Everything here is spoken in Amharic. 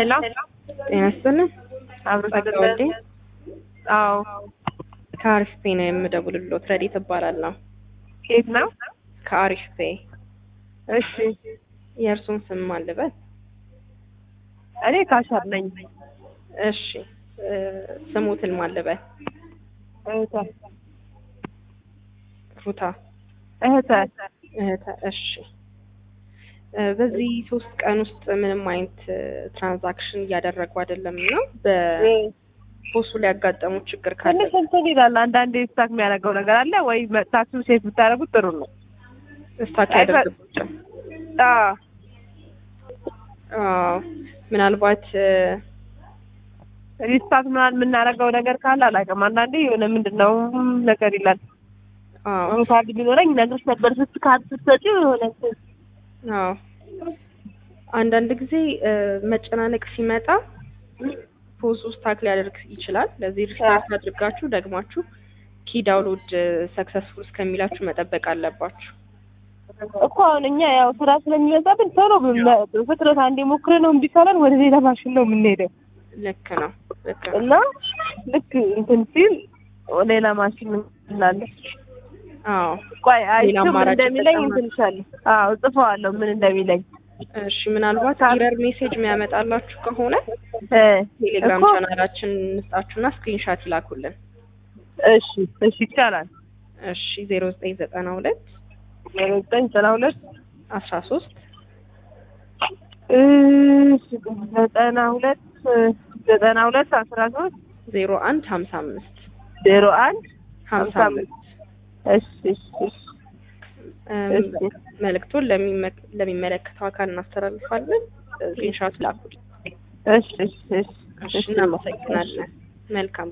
ሄሎ ጤና ይስጥልኝ። አብሮ ጸጋወልዴ አዎ ከአሪፍ ፔ ነው የምደውልልዎት። ረዲት እባላለሁ። ከየት ነው? ከአሪፍ ፔ። እሺ የእርሱን ስም ማን ልበል? እኔ ካሻር ነኝ። እሺ ስሙትን ማን ልበል? እህተ ሩታ እህተ እህተ። እሺ በዚህ 3 ቀን ውስጥ ምንም አይነት ትራንዛክሽን እያደረጉ አይደለም እና በፖሱ ላይ ያጋጠሙ ችግር ካለ ትንሽ እንትን ይላል። አንዳንዴ ስታክ የሚያደርገው ነገር አለ ወይ መጣችሁ ሴት ብታደርጉት ጥሩ ነው። ስታክ ያደርግብቻል። አዎ ምናልባት ሪስታርት ምናምን የምናደርገው ነገር ካለ አላውቅም። አንዳንዴ የሆነ ምንድነው ነገር ይላል። አዎ ካርድ ቢኖረኝ ነገሮች ነበር ካርድ ስትሰጪ የሆነ አዎ አንዳንድ ጊዜ መጨናነቅ ሲመጣ ፖዝ ስታክ ሊያደርግ ይችላል። ለዚህ ሪስታርት አድርጋችሁ ደግማችሁ ኪ ዳውንሎድ ሰክሰስፉል እስከሚላችሁ መጠበቅ አለባችሁ እኮ። አሁን እኛ ያው ስራ ስለሚበዛብን ቶሎ ፍጥነት አንዴ ሞክረ ነው እምቢ ካለን ወደ ሌላ ማሽን ነው የምንሄደው። ልክ ነው እና ልክ እንትን ሲል ሌላ ማሽን እንላለን። አዎ ቆይ አይቼም እንደሚለኝ እንትን ይቻላል። አዎ ጽፈዋለሁ ምን እንደሚለኝ። እሺ ምናልባት ኢረር ሜሴጅ የሚያመጣላችሁ ከሆነ ቴሌግራም ቻናላችን እንስጣችሁና ስክሪንሻት ይላኩልን። እሺ እሺ ይቻላል። እሺ 0992 0992 13 92 13 01 55 01 55 እሺ እሺ መልእክቱን ለሚመለከተው አካል እናስተላልፋለን። ስክሪንሻት ላኩልን። እሺ እሺ እሺ እናመሰግናለን። መልካም